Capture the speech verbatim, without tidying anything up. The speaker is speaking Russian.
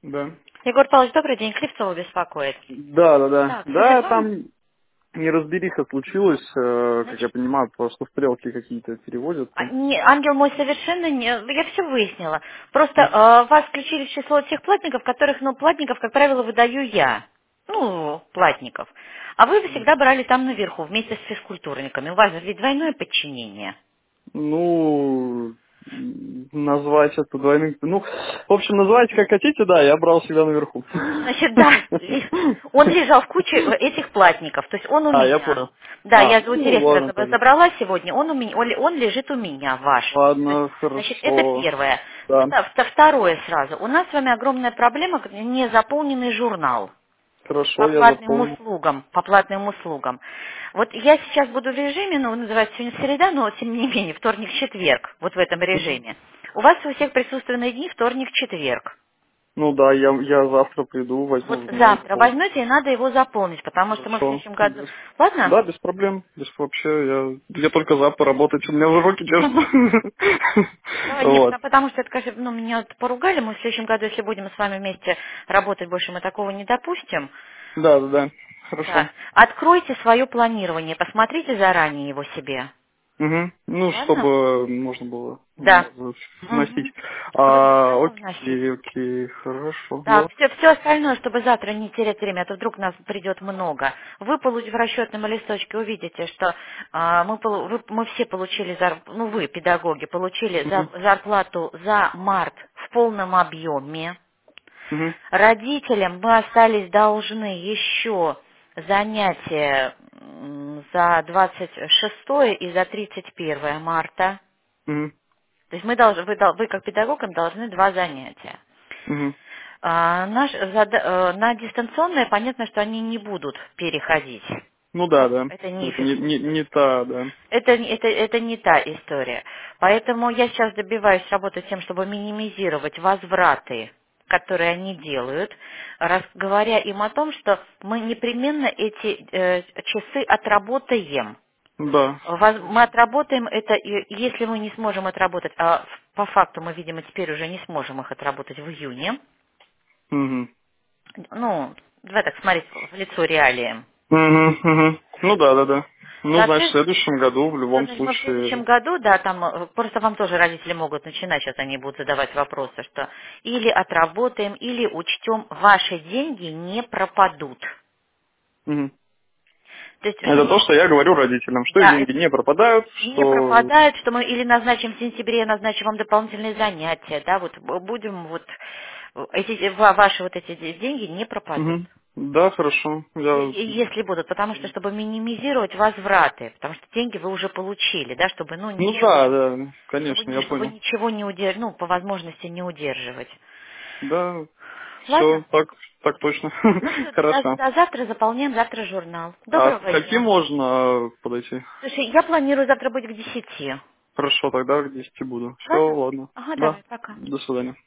Да. Егор Павлович, добрый день. Кривцова беспокоит. Да, да, да. Так, Да, телефон. там неразбериха случилась, э, как я Значит, понимаю, просто стрелки какие-то а, переводятся. не- ангел мой совершенно не... Я все выяснила. Просто э, вас включили в число тех платников, которых, ну, платников, как правило, выдаю я. Ну, платников. А вы всегда брали там наверху, вместе с физкультурниками. У вас же ведь двойное подчинение. Ну, м, назвать это двойным... Ну, в общем, называйте как хотите, да, я брал всегда наверху. Значит, да, ли- он лежал в куче этих платников, то есть он у А, я меня. понял. Да, А, я у ну, директора ладно заб- тогда. забрала сегодня, он, у меня, он, он лежит у меня, ваш. То есть, Ладно, значит, это хорошо. первое. Да, Вта- вта- Второе сразу. У нас с вами огромная проблема, как незаполненный журнал по хорошо, я платным запомнил. услугам, по платным услугам. Вот я сейчас буду в режиме, ну, называется сегодня среда, но тем не менее, вторник-четверг, вот в этом Мгм. режиме. У вас у всех присутственные дни вторник-четверг. Ну да, я, я завтра приду, Вот возьму журнал и завтра заполню. возьмете, и надо его заполнить, потому что мы в Хорошо. следующем году... Без- Ладно? Да, без проблем. Без вообще, я, я только за поработать, у меня уже руки держат. Да, нет, Вот. потому потому что это, конечно, ну, меня вот поругали, мы в следующем году, если будем с вами вместе работать, больше мы такого не допустим. Да, да, да. Хорошо. Да. Откройте свое планирование, посмотрите заранее его себе. Угу. Ну, Ладно? чтобы можно было Да. вносить. Мгм. Чтобы А, сразу вносить. окей, окей, хорошо. Да, Я... все, все остальное, чтобы завтра не терять время, а то вдруг нас придет много. Вы получите в расчетном листочке, увидите, что а, мы, полу- вы- мы все получили, зар- ну вы, педагоги, получили Угу. за- зарплату за март в полном объеме. Угу. Родителям мы остались должны еще занятия м, за двадцать шестое и за тридцать первое марта. Угу. То есть мы должны, вы, дол- вы как педагогам должны два занятия. Угу. А, наш зада- э, на дистанционное понятно, что они не будут переходить. Ну да, Ну, да. это не Это не, не, физкультура. не та, да. Это, не- это, это не та история. Поэтому я сейчас добиваюсь работать с тем, чтобы минимизировать возвраты, которые они делают, раз, говоря им о том, что мы непременно эти э, часы отработаем. Да. Воз- Мы отработаем это, и если мы не сможем отработать, а по факту мы, видимо, теперь уже не сможем их отработать в июне, Угу. ну, давай так смотреть в лицо реалиям. Угу, угу. Ну да, да, да. Ну, значит, в Соответственно, следующем году в ну, любом значит, мы в следующем случае. году, да, там э, просто вам тоже родители могут начинать, сейчас они будут задавать вопросы, что или отработаем, или учтем, ваши деньги не пропадут. Мгм. То есть, что Это то, мы, что я говорю родителям, что их да, деньги не пропадают, не что... пропадает, что мы или назначим в сентябре, назначим вам дополнительные занятия, да, вот б- будем вот, э, эти, ва- ваши вот эти де- деньги не пропадут. Мгм. Да, хорошо. Е- Я... е- Если будут, потому что, чтобы минимизировать возвраты, потому что деньги вы уже получили, да, чтобы, ну, Ну ничего, да, да, чтобы, конечно, не- я чтобы понял. ничего не удерживать, ну, по возможности не удерживать. Да, все Ладно? так, так точно. Ну все, Хорошо. завтра заполняем, завтра журнал. А к Доброго каким дня. можно подойти? Слушай, я планирую завтра быть к десяти. Хорошо, тогда к десяти буду. Все, Ладно? ладно. Ага, Да. давай, пока. До свидания.